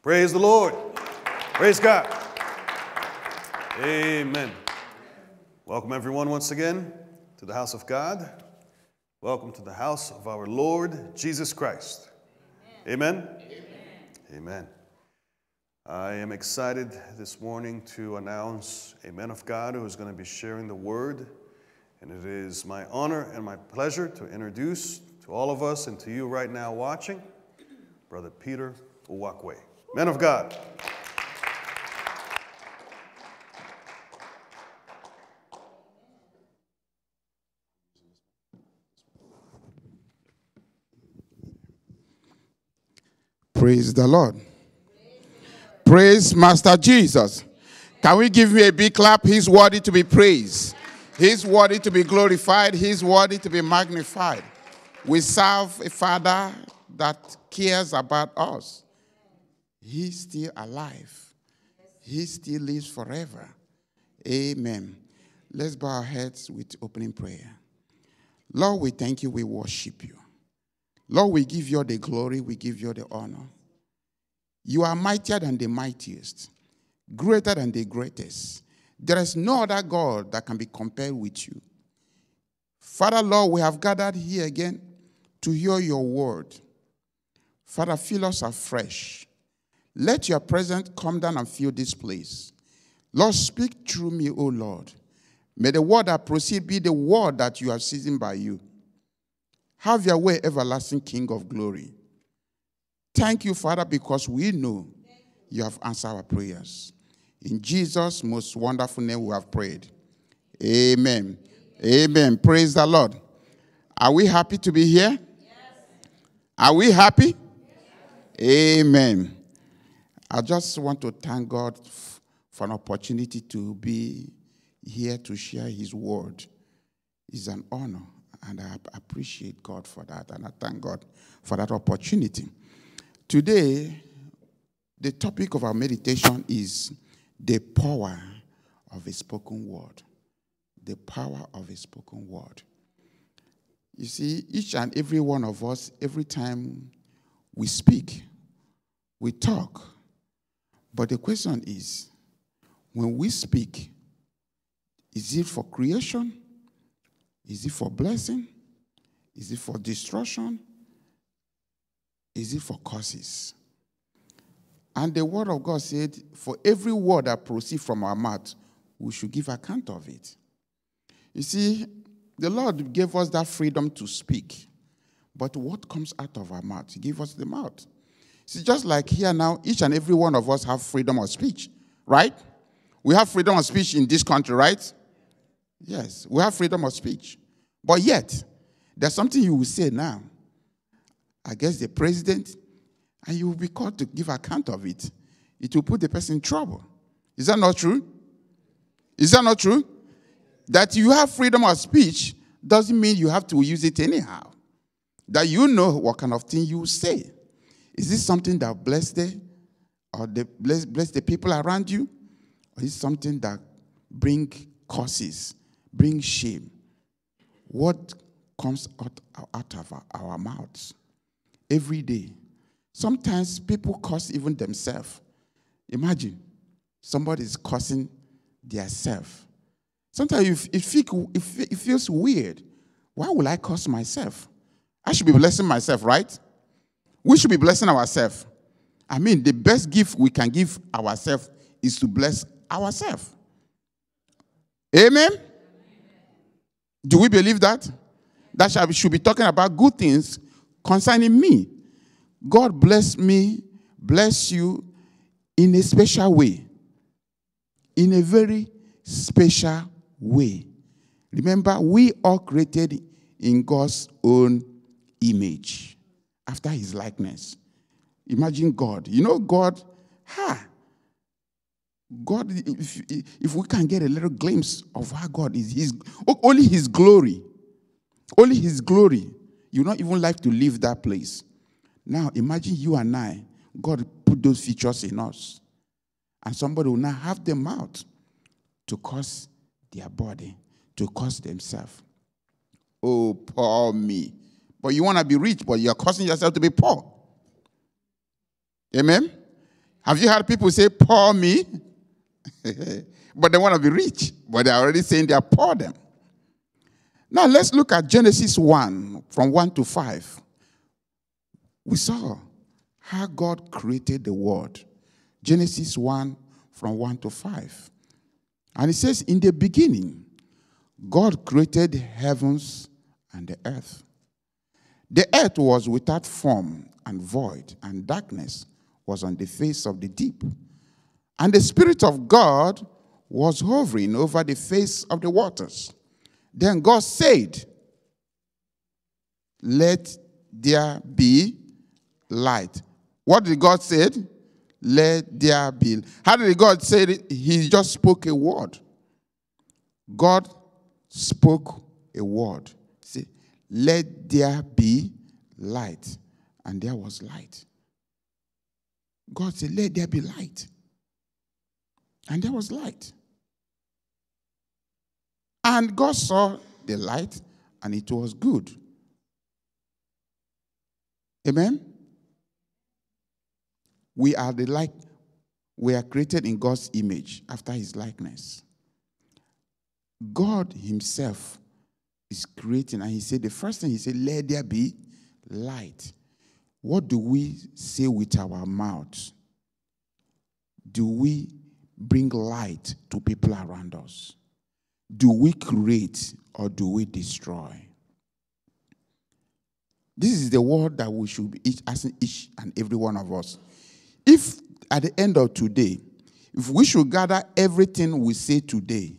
Praise the Lord. Praise God. Amen. Welcome everyone once again to the house of God. Welcome to the house of our Lord Jesus Christ. Amen. Amen. Amen. I am excited this morning to announce a man of God who is going to be sharing the word. And it is my honor and my pleasure to introduce to all of us and to you right now watching, Brother Peter Uwakwe. Man of God. Praise the Lord. Praise Master Jesus. Can we give him a big clap? He's worthy to be praised. He's worthy to be glorified. He's worthy to be magnified. We serve a Father that cares about us. He's still alive. He still lives forever. Amen. Let's bow our heads with opening prayer. Lord, we thank you. We worship you. Lord, we give you the glory. We give you the honor. You are mightier than the mightiest, greater than the greatest. There is no other God that can be compared with you. Father, Lord, we have gathered here again to hear your word. Father, fill us afresh. Let your presence come down and fill this place. Lord, speak through me, O Lord. May the word that proceed be the word that you have seasoned by you. Have your way, everlasting King of glory. Thank you, Father, because we know you have answered our prayers. In Jesus' most wonderful name we have prayed. Amen. Amen. Praise the Lord. Are we happy to be here? Yes. Are we happy? Yes. Amen. I just want to thank God for an opportunity to be here to share his word. It's an honor, and I appreciate God for that, and I thank God for that opportunity. Today, the topic of our meditation is the power of a spoken word. The power of a spoken word. You see, each and every one of us, every time we speak, we talk. But the question is, when we speak, is it for creation? Is it for blessing? Is it for destruction? Is it for curses? And the word of God said, for every word that proceeds from our mouth, we should give account of it. You see, the Lord gave us that freedom to speak. But what comes out of our mouth? He gave us the mouth. See, just like here now, each and every one of us have freedom of speech, right? We have freedom of speech in this country, right? Yes, we have freedom of speech. But yet, there's something you will say now against the president, and you will be called to give account of it. It will put the person in trouble. Is that not true? Is that not true? That you have freedom of speech doesn't mean you have to use it anyhow. That you know what kind of thing you say. Is this something that bless the people around you? Or is it something that bring curses, bring shame? What comes out of our mouths every day? Sometimes people curse even themselves. Imagine somebody is cursing themselves. Sometimes it feels weird. Why will I curse myself? I should be blessing myself, right? We should be blessing ourselves. I mean, the best gift we can give ourselves is to bless ourselves. Amen? Do we believe that? That we should be talking about good things concerning me. God bless me, bless you in a special way. In a very special way. Remember, we are created in God's own image, after his likeness. Imagine God. You know God, God, if we can get a little glimpse of how God is, only his glory. Only his glory. You don't even like to leave that place. Now, imagine you and I, God put those features in us. And somebody will now have the mouth to curse their body, to curse themselves. Oh, poor me. But you want to be rich, but you're causing yourself to be poor. Amen? Have you heard people say, poor me? But they want to be rich. But they're already saying they're poor them. Now let's look at Genesis 1, from 1 to 5. We saw how God created the world. Genesis 1, from 1 to 5. And it says, in the beginning, God created the heavens and the earth. The earth was without form and void, and darkness was on the face of the deep. And the Spirit of God was hovering over the face of the waters. Then God said, let there be light. What did God say? Let there be. How did God say it? He just spoke a word. God spoke a word. Say, let there be light. And there was light. God said, let there be light. And there was light. And God saw the light, and it was good. Amen? We are the light. We are created in God's image, after his likeness. God himself is creating, and he said, the first thing he said, let there be light. What do we say with our mouths? Do we bring light to people around us? Do we create or do we destroy? This is the word that we should be asking each and every one of us. If at the end of today, if we should gather everything we say today,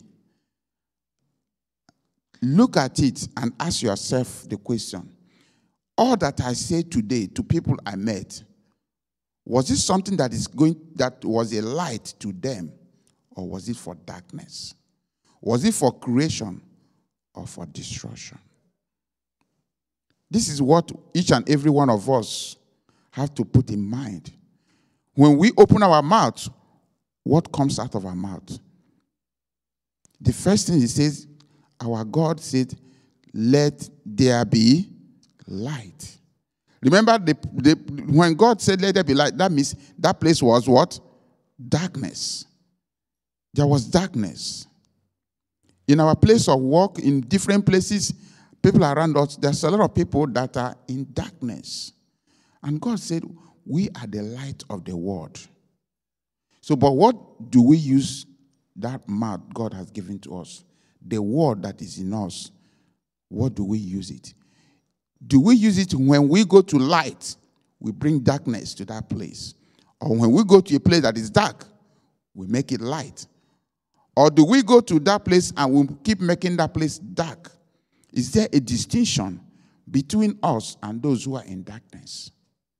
look at it and ask yourself the question, all that I say today to people I met, was it something that was a light to them, or was it for darkness? Was it for creation or for destruction? This is what each and every one of us have to put in mind. When we open our mouth, what comes out of our mouth? The first thing he says, our God said, let there be light. Remember, when God said, let there be light, that means that place was what? Darkness. There was darkness. In our place of work, in different places, people around us, there's a lot of people that are in darkness. And God said, we are the light of the world. So, but what do we use that mouth God has given to us? The word that is in us, what do we use it? Do we use it when we go to light, we bring darkness to that place? Or when we go to a place that is dark, we make it light? Or do we go to that place and we keep making that place dark? Is there a distinction between us and those who are in darkness?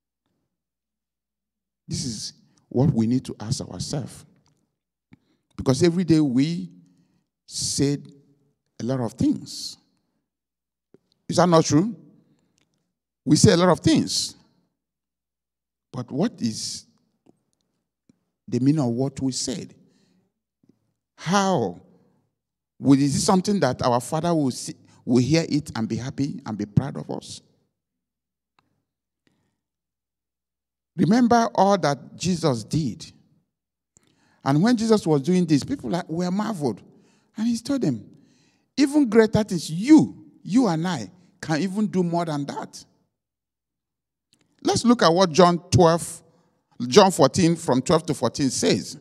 This is what we need to ask ourselves. Because every day we say a lot of things. Is that not true? We say a lot of things. But what is the meaning of what we said? How? Is it something that our Father will hear it and be happy and be proud of us? Remember all that Jesus did. And when Jesus was doing this, people were marveled. And he told them, even greater things, you and I can even do more than that. Let's look at what John 14 from 12 to 14 says.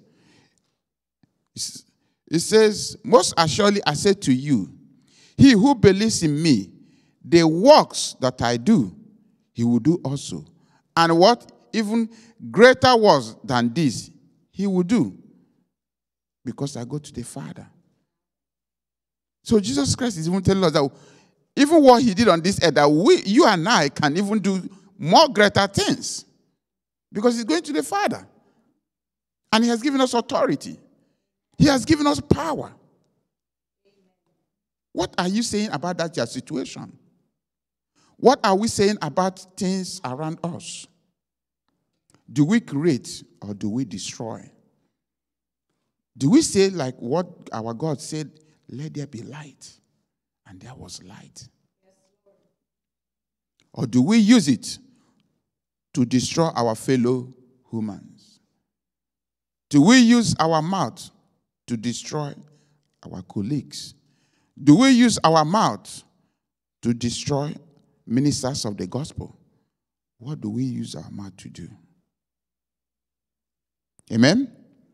It says, most assuredly I say to you, he who believes in me, the works that I do, he will do also. And what even greater works than this, he will do. Because I go to the Father. So Jesus Christ is even telling us that even what he did on this earth, that you and I can even do more greater things. Because he's going to the Father. And he has given us authority. He has given us power. What are you saying about that your situation? What are we saying about things around us? Do we create or do we destroy? Do we say like what our God said, let there be light, and there was light? Or do we use it to destroy our fellow humans? Do we use our mouth to destroy our colleagues? Do we use our mouth to destroy ministers of the gospel? What do we use our mouth to do? Amen?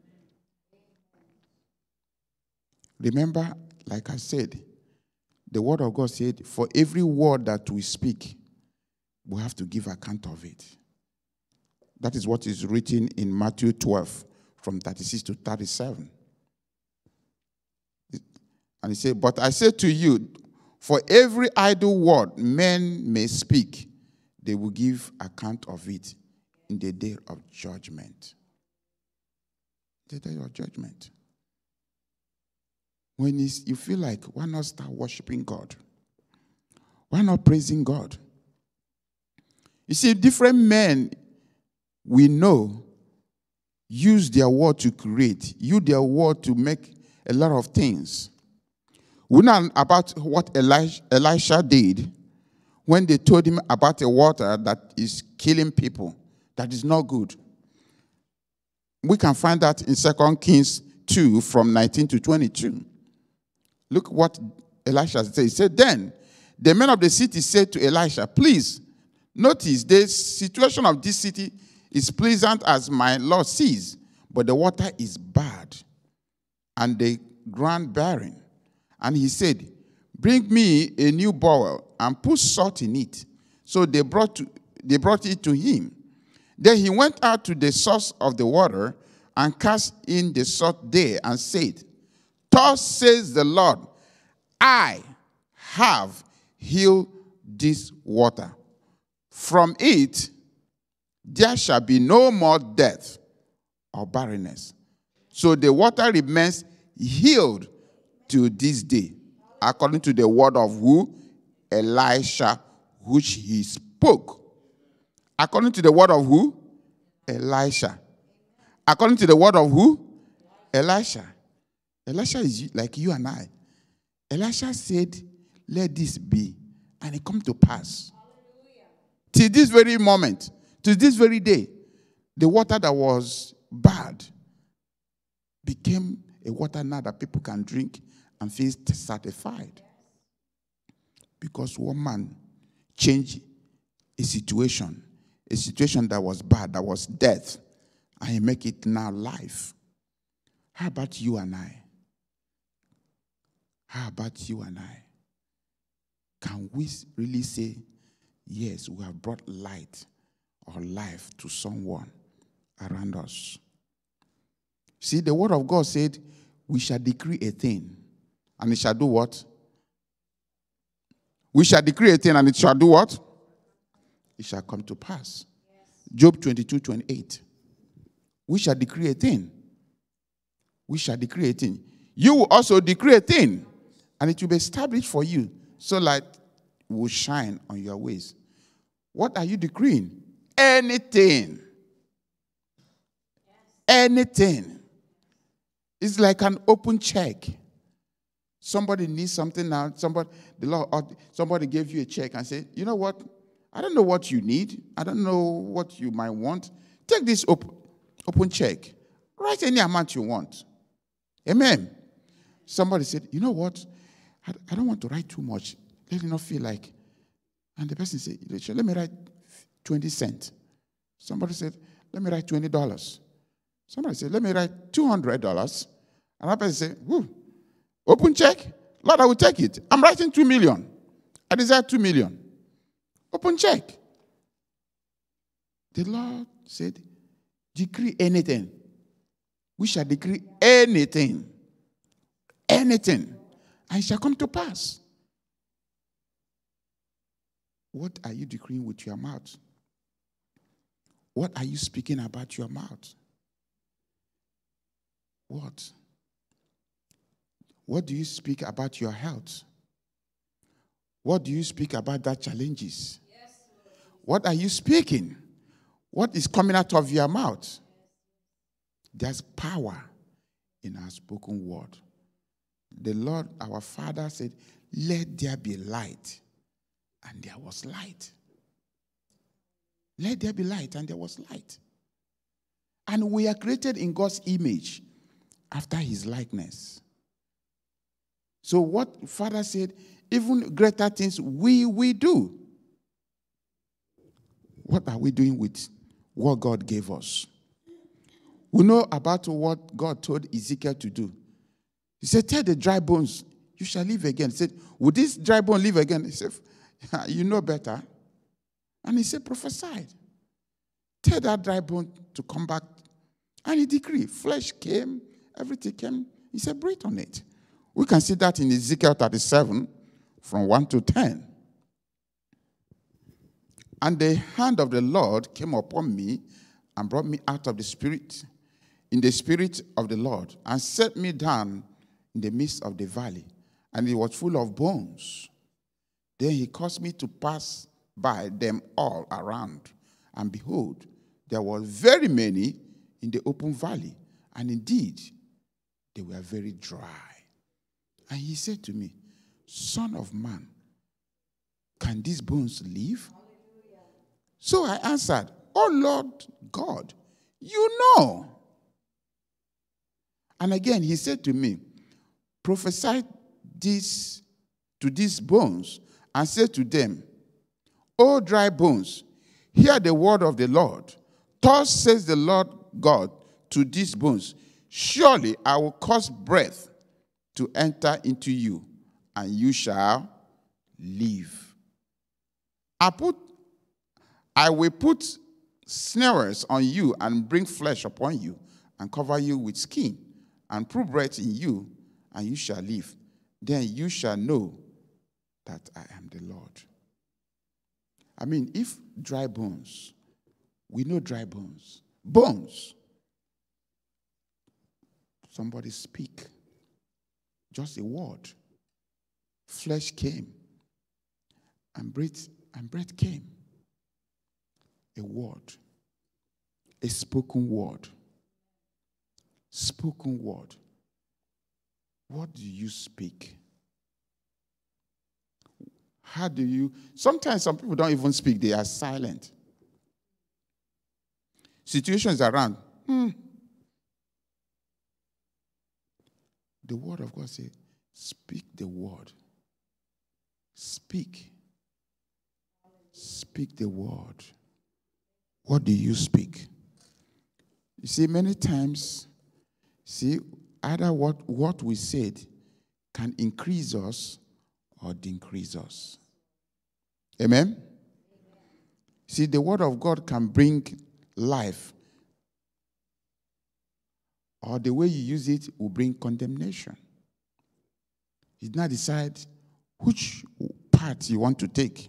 Remember, like I said, the word of God said, for every word that we speak, we have to give account of it. That is what is written in Matthew 12, from 36 to 37. And he said, but I say to you, for every idle word men may speak, they will give account of it in the day of judgment. The day of judgment. When you feel like, why not start worshiping God? Why not praising God? You see, different men we know use their word to create, use their word to make a lot of things. We know about what Elisha did when they told him about a water that is killing people, that is not good. We can find that in 2 Kings 2 from 19 to 22. Look what Elisha said. He said, then the men of the city said to Elisha, please, notice the situation of this city is pleasant as my Lord sees, but the water is bad and the ground barren. And he said, bring me a new bowl and put salt in it. So they brought it to him. Then he went out to the source of the water and cast in the salt there and said, thus says the Lord, I have healed this water. From it, there shall be no more death or barrenness. So the water remains healed to this day, according to the word of who? Elisha, which he spoke. According to the word of who? Elisha. According to the word of who? Elisha. Elisha is like you and I. Elisha said, let this be, and it come to pass. Till this very moment, to this very day, the water that was bad became a water now that people can drink and feel satisfied. Because one man changed a situation that was bad, that was death, and he make it now life. How about you and I? How about you and I? Can we really say, yes, we have brought light or life to someone around us? See, the word of God said, we shall decree a thing, and it shall do what? We shall decree a thing, and it shall do what? It shall come to pass. Yes. Job 22:28. We shall decree a thing. We shall decree a thing. You will also decree a thing, and it will be established for you, so light will shine on your ways. What are you decreeing? Anything. Yes. Anything. It's like an open check. Somebody needs something now. Somebody gave you a check and said, you know what? I don't know what you need. I don't know what you might want. Take this open check. Write any amount you want. Amen. Somebody said, you know what? I don't want to write too much. Let it not feel like. And the person said, let me write 20 cents. Somebody said, let me write $20. Somebody said, let me write $200. And that person said, open check? Lord, I will take it. I'm writing 2 million. I desire 2 million. Open check. The Lord said, decree anything. We shall decree anything. Anything. And it shall come to pass. What are you decreeing with your mouth? What are you speaking about your mouth? What? What do you speak about your health? What do you speak about that challenges? Yes. What are you speaking? What is coming out of your mouth? There's power in our spoken word. The Lord, our Father, said, let there be light. And there was light. Let there be light, and there was light. And we are created in God's image after his likeness. So what Father said, even greater things we do. What are we doing with what God gave us? We know about what God told Ezekiel to do. He said, tell the dry bones, you shall live again. He said, would this dry bone live again? He said, you know better. And he said, prophesy. Tell that dry bone to come back. And he decreed. Flesh came, everything came. He said, breathe on it. We can see that in Ezekiel 37, from 1 to 10. And the hand of the Lord came upon me and brought me out of the spirit, in the spirit of the Lord, and set me down in the midst of the valley. And it was full of bones. Then he caused me to pass by them all around. And behold, there were very many in the open valley. And indeed, they were very dry. And he said to me, Son of man, can these bones live? So I answered, Oh Lord God, you know. And again he said to me, prophesy this to these bones, and say to them, O dry bones, hear the word of the Lord. Thus says the Lord God to these bones, surely I will cause breath to enter into you, and you shall live. I will put snares on you and bring flesh upon you and cover you with skin and put breath in you, and you shall live. Then you shall know that I am the Lord. I mean, if dry bones, we know dry bones. Bones. Somebody speak. Just a word. Flesh came. And breath came. A word. A spoken word. Spoken word. What do you speak? How do you... Sometimes some people don't even speak. They are silent. Situations around. The word of God says, speak the word. Speak. Speak the word. What do you speak? You see, many times, either what we said can increase us or decrease us. Amen? See, the word of God can bring life, or the way you use it will bring condemnation. You now decide which part you want to take.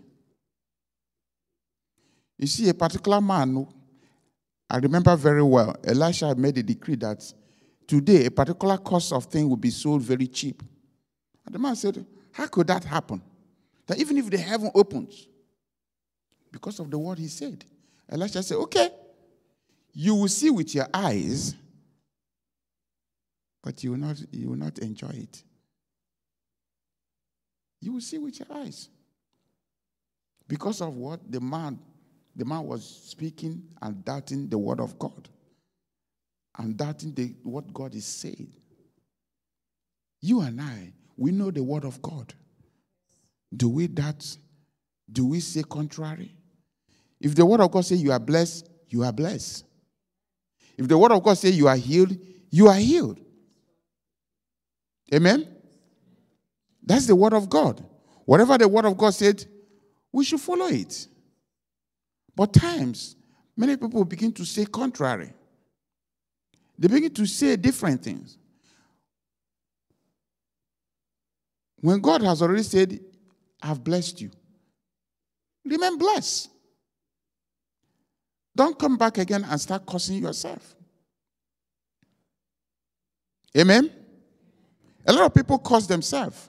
You see, a particular man, I remember very well, Elisha made a decree that today a particular cost of thing will be sold very cheap. And the man said, how could that happen? That even if the heaven opens, because of the word he said, Elisha said, okay, you will see with your eyes, but you will not enjoy it. You will see with your eyes. Because of what? The man was speaking and doubting the word of God. And doubting what God is saying. You and I, we know the word of God. Do we doubt? Do we say contrary? If the word of God says you are blessed, you are blessed. If the word of God says you are healed, you are healed. Amen? That's the word of God. Whatever the word of God said, we should follow it. But times, many people begin to say contrary. They begin to say different things. When God has already said, I've blessed you, remain blessed. Don't come back again and start cursing yourself. Amen? A lot of people curse themselves.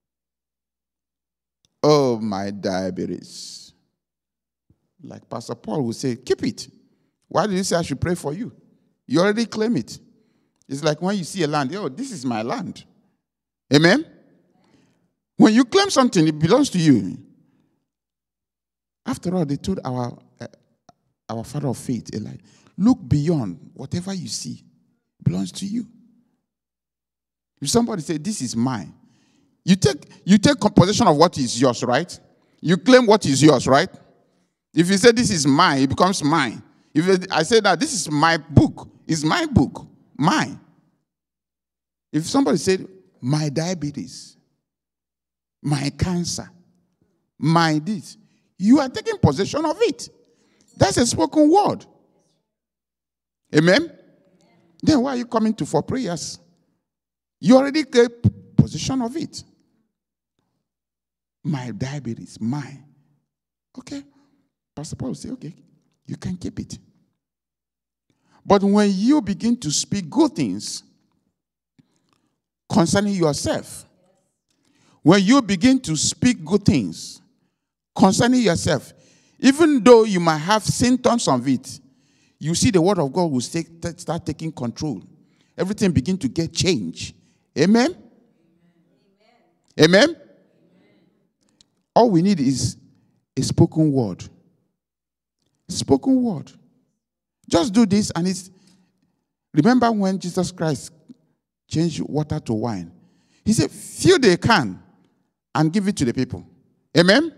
Oh, my diabetes. Like Pastor Paul would say, keep it. Why did you say I should pray for you? You already claim it. It's like when you see a land, oh, this is my land. Amen? When you claim something, it belongs to you. After all, they told our father of faith, Eli, look beyond whatever you see. It belongs to you. If somebody say, this is mine, you take possession of what is yours, right? You claim what is yours, right? If you say this is mine, it becomes mine. If I say that this is my book, it's my book, mine. If somebody said, my diabetes, my cancer, my this, you are taking possession of it. That's a spoken word. Amen? Then why are you coming for prayers? You already take possession of it. My diabetes, mine. Okay. Pastor Paul will say, okay, you can keep it. But when you begin to speak good things concerning yourself, when you begin to speak good things concerning yourself, even though you might have symptoms of it, you see the word of God will start taking control. Everything begin to get changed. Amen? Amen? All we need is a spoken word. Spoken word. Just do this and it's... Remember when Jesus Christ changed water to wine? He said, fill the can and give it to the people. Amen?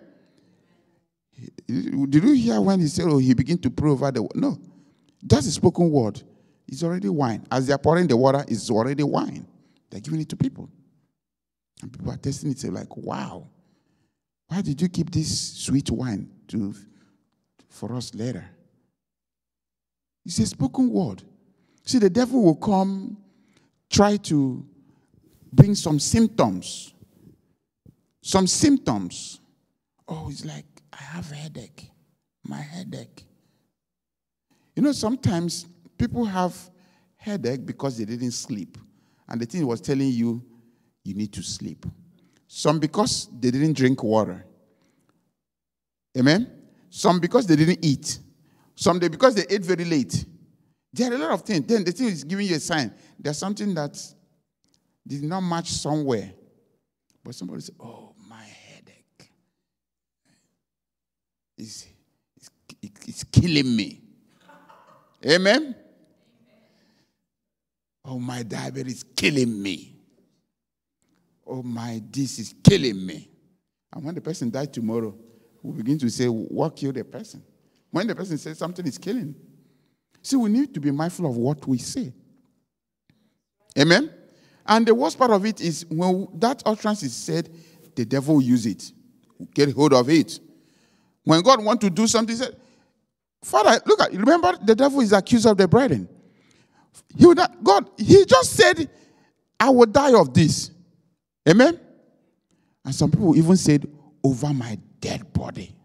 Did you hear when he said, oh, he began to pray over the... No. That's a spoken word. It's already wine. As they are pouring the water, it's already wine. They're giving it to people. And people are tasting it. They're like, wow. Why did you keep this sweet wine for us later? It's a spoken word. See, the devil will come, try to bring some symptoms. Some symptoms. Oh, it's like, I have a headache. My headache. You know, sometimes people have headache because they didn't sleep. And the thing was telling you, you need to sleep. Some because they didn't drink water. Amen? Some because they didn't eat. Some because they ate very late. There are a lot of things. Then the thing is giving you a sign. There's something that did not match somewhere. But somebody said, oh, my headache. It's killing me. Amen? Oh, my diabetes is killing me. Oh, my this is killing me. And when the person dies tomorrow, we begin to say, what killed the person? When the person says something is killing. See, we need to be mindful of what we say. Amen? And the worst part of it is when that utterance is said, the devil will use it. Get hold of it. When God wants to do something, he said, Father, look at, remember the devil is accused of the brethren. He just said, I will die of this. Amen? And some people even said, over my dead body.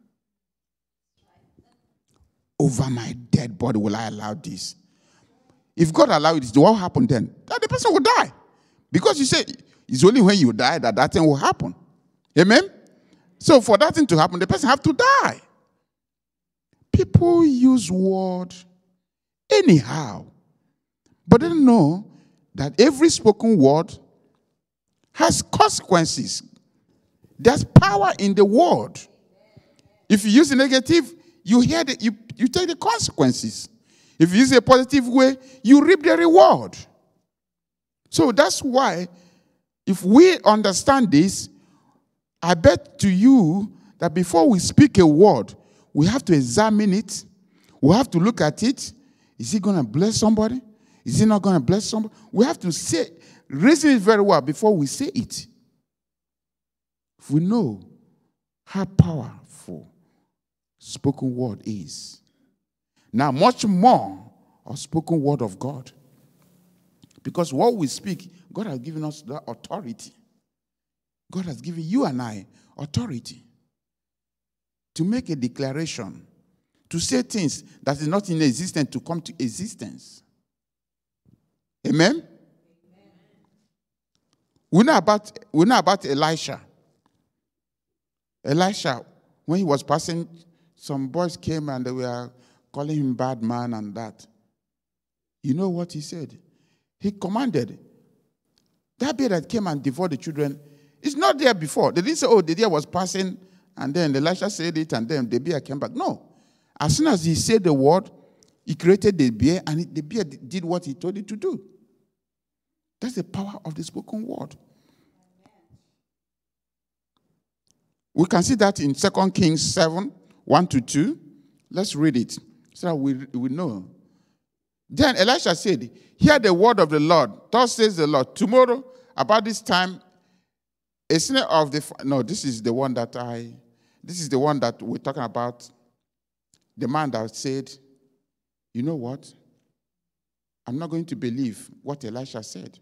Over my dead body will I allow this. If God allowed it, what will happen then? That the person will die. Because you say, it's only when you die that thing will happen. Amen? So for that thing to happen, the person have to die. People use word anyhow. But they don't know that every spoken word has consequences. There's power in the word. If you use a negative, you hear you take the consequences. If you use a positive way, you reap the reward. So that's why, if we understand this, I bet to you that before we speak a word, we have to examine it. We have to look at it. Is it going to bless somebody? Is it not going to bless somebody? We have to reason it very well before we say it. If we know how powerful spoken word is. Now, much more of spoken word of God. Because what we speak, God has given us the authority. God has given you and I authority to make a declaration, to say things that is not in existence to come to existence. Amen? We know about Elisha. Elisha, when he was passing, some boys came and they were calling him bad man and that. You know what he said? He commanded. That bear that came and devoured the children, it's not there before. They didn't say, oh, the deer was passing, and then Elisha said it, and then the bear came back. No. As soon as he said the word, He created the bear, and the bear did what he told it to do. That's the power of the spoken word. We can see that in 2 Kings 7, 1-2. Let's read it so that we know. Then Elisha said, hear the word of the Lord. Thus says the Lord, tomorrow, about this time, a sinner of the... No, this is the one that we're talking about. The man that said, you know what? I'm not going to believe what Elisha said.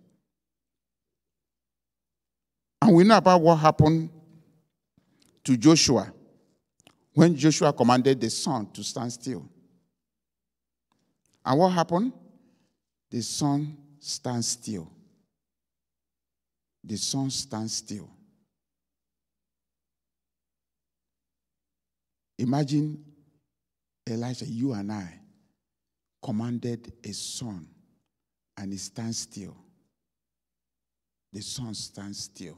And we know about what happened to Joshua when Joshua commanded the sun to stand still. And what happened? The sun stands still. The sun stands still. Imagine Elijah, you and I, commanded a sun and it stands still. The sun stands still.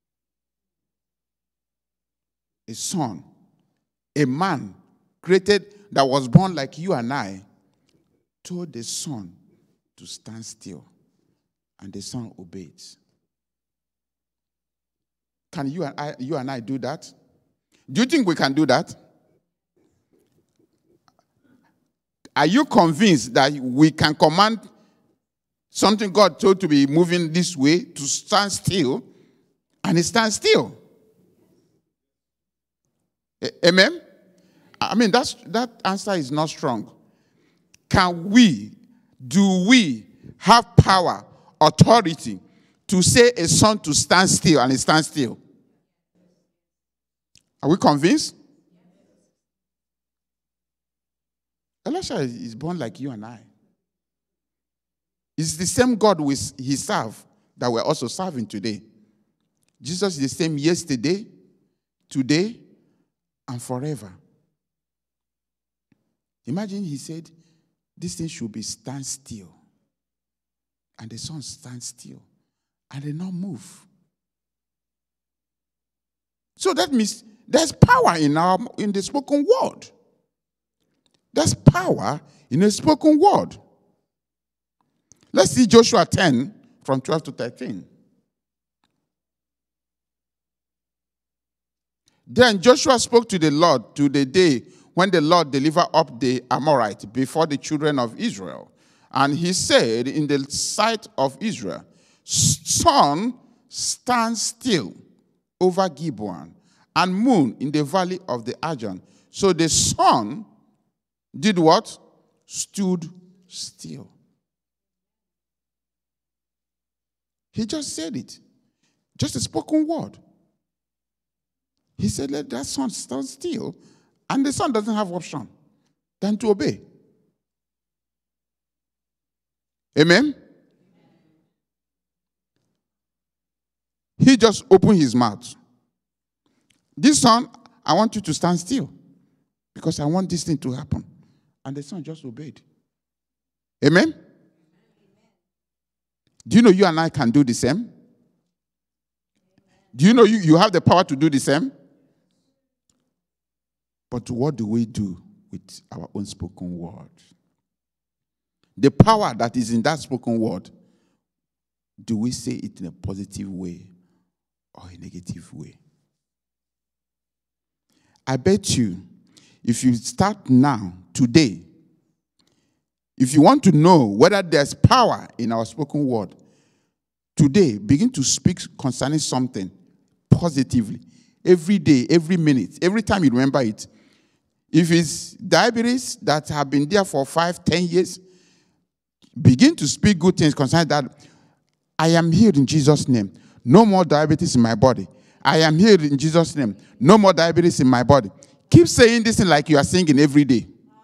A son, a man created that was born like you and I, told the sun to stand still, and the sun obeyed. Can you and I do that? Do you think we can do that? Are you convinced that we can command something God told to be moving this way to stand still, and it stands still? Amen? I mean, that answer is not strong. Do we have power, authority to say a sun to stand still and it stands still? Are we convinced? Elisha is born like you and I. It's the same God he served that we're also serving today. Jesus is the same yesterday, today, and forever. Imagine he said, this thing should be stand still. And the sun stands still. And they not move. So that means there's power in the spoken word. There's power in the spoken word. Let's see Joshua 10 from 12 to 13. Then Joshua spoke to the Lord to the day when the Lord delivered up the Amorite before the children of Israel. And he said in the sight of Israel, sun, stand still over Gibeon, and moon in the valley of the Arjun. So the sun did what? Stood still. He just said it. Just a spoken word. He said, let that sun stand still. And the sun doesn't have option than to obey. Amen? He just opened his mouth. This sun, I want you to stand still. Because I want this thing to happen. And the sun just obeyed. Amen? Do you know you and I can do the same? Do you know you have the power to do the same? But what do we do with our own spoken word? The power that is in that spoken word, do we say it in a positive way or a negative way? I bet you, if you start now, today, if you want to know whether there's power in our spoken word, today, begin to speak concerning something positively. Every day, every minute, every time you remember it. If it's diabetes that have been there for 5, 10 years, begin to speak good things concerning that. I am healed in Jesus' name. No more diabetes in my body. I am healed in Jesus' name. No more diabetes in my body. Keep saying this thing like you are singing every day.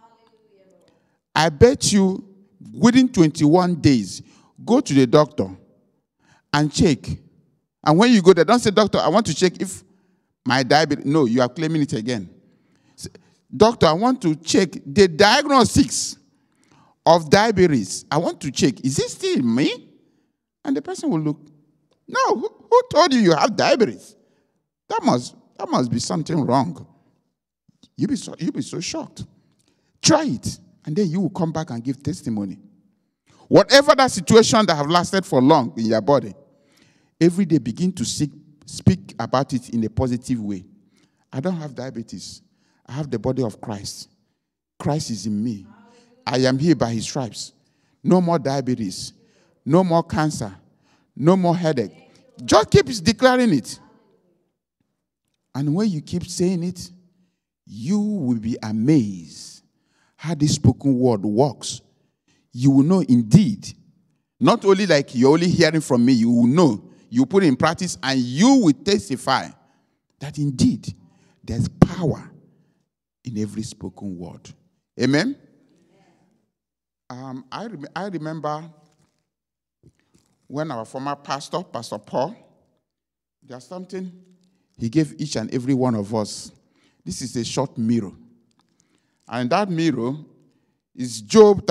I bet you within 21 days, go to the doctor and check. And when you go there, don't say, doctor, I want to check if my diabetes. No, you are claiming it again. Doctor, I want to check the diagnostics of diabetes. I want to check. Is it still me? And the person will look. No, who told you have diabetes? That must be something wrong. You'll be so shocked. Try it And then you will come back and give testimony. Whatever that situation that have lasted for long in your body, every day begin to speak about it in a positive way. I don't have diabetes. I have the body of Christ. Christ is in me. I am healed by his stripes. No more diabetes. No more cancer. No more headache. Just keep declaring it. And when you keep saying it, you will be amazed how this spoken word works. You will know indeed, not only like you're only hearing from me, you will know, you put it in practice, and you will testify that indeed there's power in every spoken word. Amen? I remember when our former pastor, Pastor Paul, there's something he gave each and every one of us. This is a short mirror. And that mirror is Job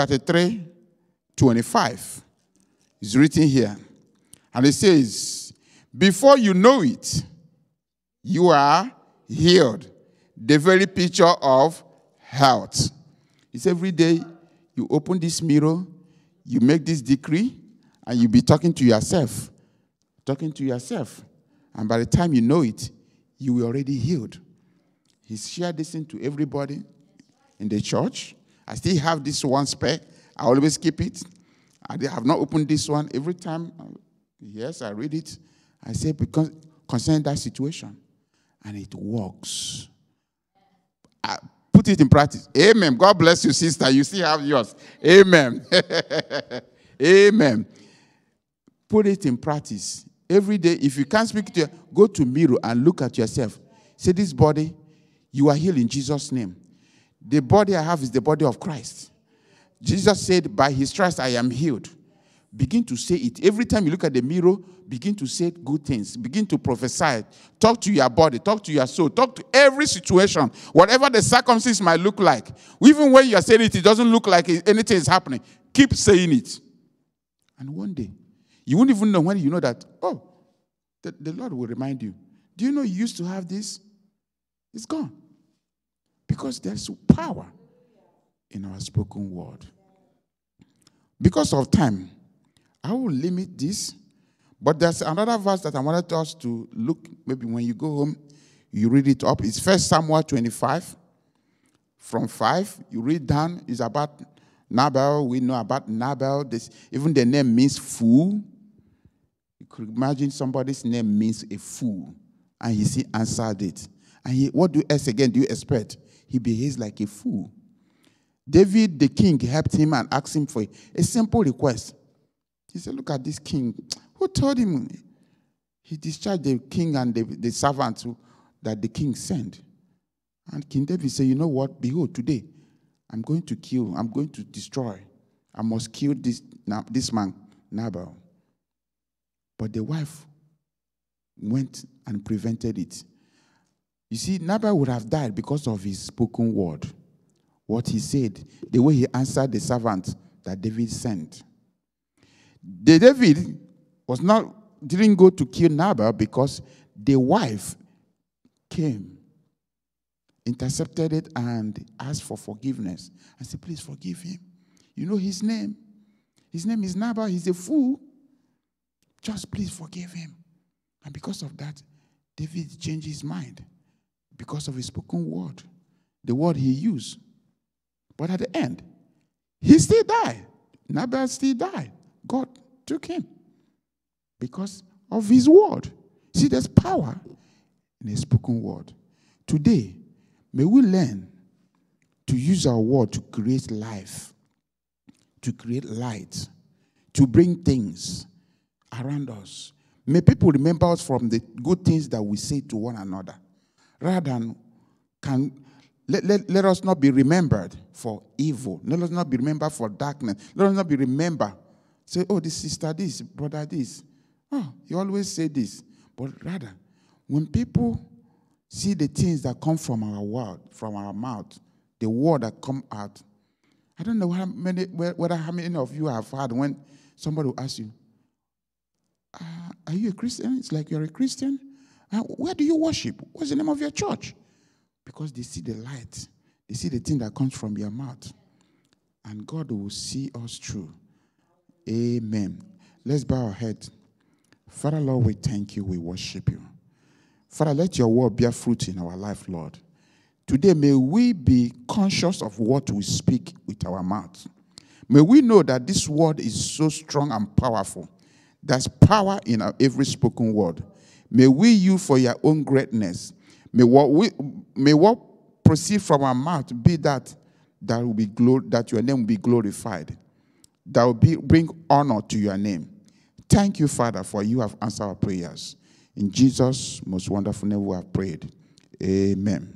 33:25. It's written here. And it says, before you know it, you are healed. The very picture of health. It's every day you open this mirror, you make this decree, and you be talking to yourself. Talking to yourself. And by the time you know it, you were already healed. He shared this into everybody in the church. I still have this one spare. I always keep it. I have not opened this one. Every time, yes, I read it. I say, because concerning that situation. And it works. I put it in practice. Amen. God bless you, sister. You still have yours. Amen. Amen. Put it in practice. Every day, if you can't speak to you, go to mirror and look at yourself. Say, this body, you are healed in Jesus' name. The body I have is the body of Christ. Jesus said, by his stripes I am healed. Begin to say it. Every time you look at the mirror, begin to say good things. Begin to prophesy. Talk to your body. Talk to your soul. Talk to every situation. Whatever the circumstances might look like. Even when you are saying it, it doesn't look like anything is happening. Keep saying it. And one day, you won't even know when you know that, oh, the Lord will remind you. Do you know you used to have this? It's gone. Because there's power in our spoken word. Because of time, I will limit this. But there's another verse that I wanted us to look. Maybe when you go home, you read it up. It's 1 Samuel 25. From 5, you read down. It's about Nabal. We know about Nabal. Even the name means fool. You could imagine somebody's name means a fool. And he answered it. And what else again do you expect? He behaves like a fool. David, the king, helped him and asked him for a simple request. He said, look at this king. Who told him? He discharged the king and the servants that the king sent. And King David said, you know what? Behold, today, I'm going to kill, I'm going to destroy. I must kill this man, Nabal. But the wife went and prevented it. You see, Nabal would have died because of his spoken word. What he said, the way he answered the servant that David sent. David didn't go to kill Nabal because the wife came, intercepted it, and asked for forgiveness. And said, please forgive him. You know his name. His name is Nabal. He's a fool. Just please forgive him. And because of that, David changed his mind. Because of his spoken word. The word he used. But at the end, he still died. Nabal still died. God took him. Because of his word. See, there's power in a spoken word. Today, may we learn to use our word to create life. To create light. To bring things around us. May people remember us from the good things that we say to one another. Rather than let us not be remembered for evil. Let us not be remembered for darkness. Let us not be remembered. Say, oh, this sister, this, brother, this. Oh, you always say this. But rather, when people see the things that come from our word, from our mouth, the word that come out, I don't know how many of you have heard when somebody will ask you, are you a Christian? It's like you're a Christian. Where do you worship? What's the name of your church? Because they see the light. They see the thing that comes from your mouth. and God will see us through. Amen. Let's bow our head. Father, Lord, we thank you. We worship you. Father, let your word bear fruit in our life, Lord. Today, may we be conscious of what we speak with our mouth. May we know that this word is so strong and powerful. There's power in every spoken word. May we use for your own greatness. May what proceed from our mouth be that your name will be glorified. That will bring honor to your name. Thank you, Father, for you have answered our prayers. In Jesus' most wonderful name we have prayed. Amen.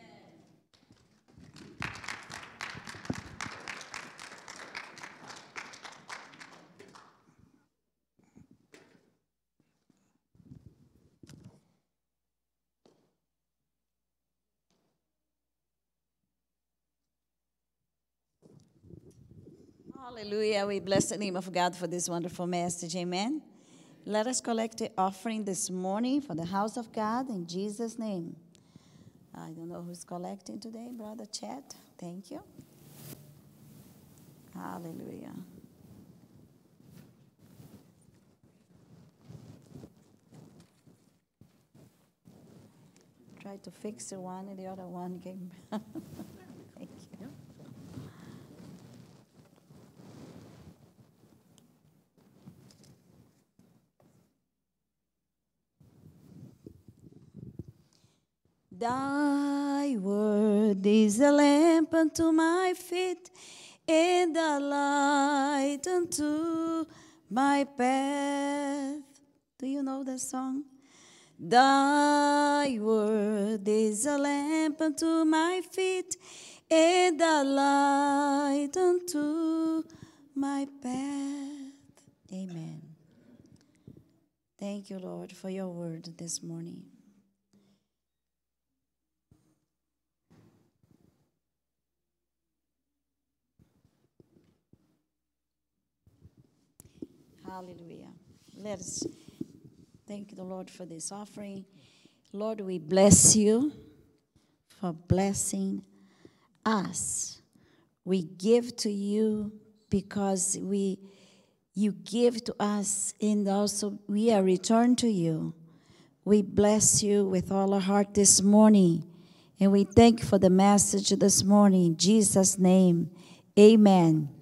Hallelujah. We bless the name of God for this wonderful message. Amen. Let us collect the offering this morning for the house of God in Jesus' name. I don't know who's collecting today, Brother Chet. Thank you. Hallelujah. Tried to fix the one and the other one came back. Thank you. Thy word is a lamp unto my feet and a light unto my path. Do you know that song? Thy word is a lamp unto my feet and a light unto my path. Amen. Thank you, Lord, for your word this morning. Hallelujah. Let us thank the Lord for this offering. Lord, we bless you for blessing us. We give to you because you give to us, and also we are returned to you. We bless you with all our heart this morning, and we thank you for the message this morning. In Jesus' name, amen.